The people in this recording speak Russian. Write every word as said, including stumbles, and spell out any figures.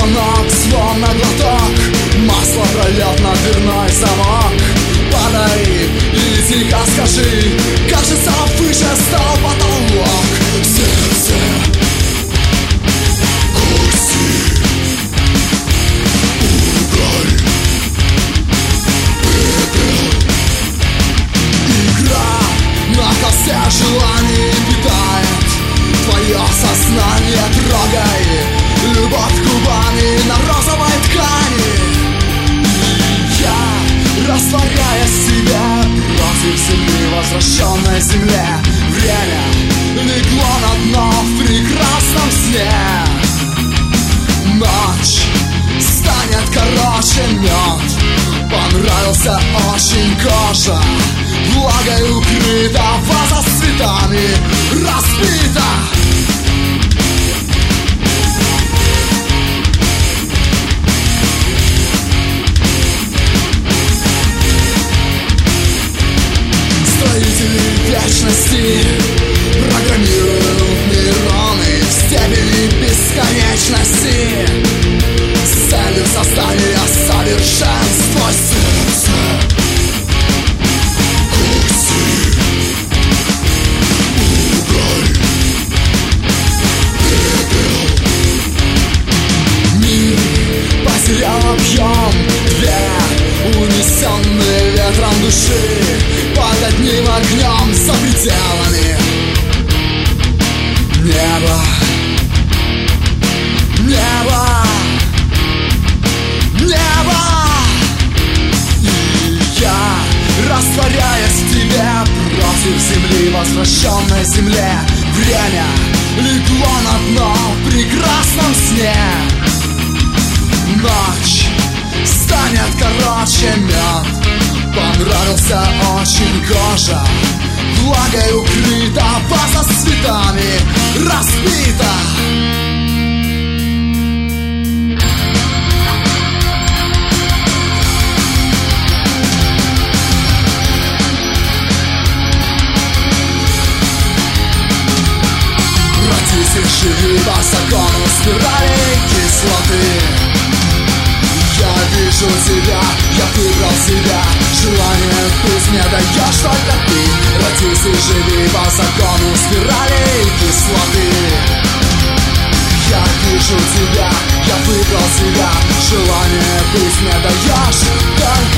звонок, словно глоток. Масло прольет на дверной замок. Падай и тихо скажи, кажется, выше стал потолок. Сердце, кости, уголь, пепел. Игра на косте желаний питает твое сознание. Трогай любовь губами на розовой ткани. И я, растворяя себя против земли, возвращенной земле, время легло на дно в прекрасном сне. Ночь станет короче мед. Понравился очень кожа, влагой укрыта, ваза с цветами разбита. Строители вечности программируют нейроны в степени бесконечности с целью создания совершенства. Сердце, кости, уголь, пепел. Мир потерял объем, две унесенные ветром души под одним огнем за пределами. Небо, небо, небо. И я, растворяясь в тебе против земли, возвращенной земле, время легло на дно в прекрасном сне. Ночь станет короче мед. Понравился очень кожа, влагой укрыта, ваза с цветами разбита. Родись и живи по закону спирали кислоты. Я вижу тебя, я выбрал себя. Желание пусть мне даешь только ты. Родись и живи по закону спирали кислоты. Я вижу тебя, я выбрал себя. Желание пусть мне даешь только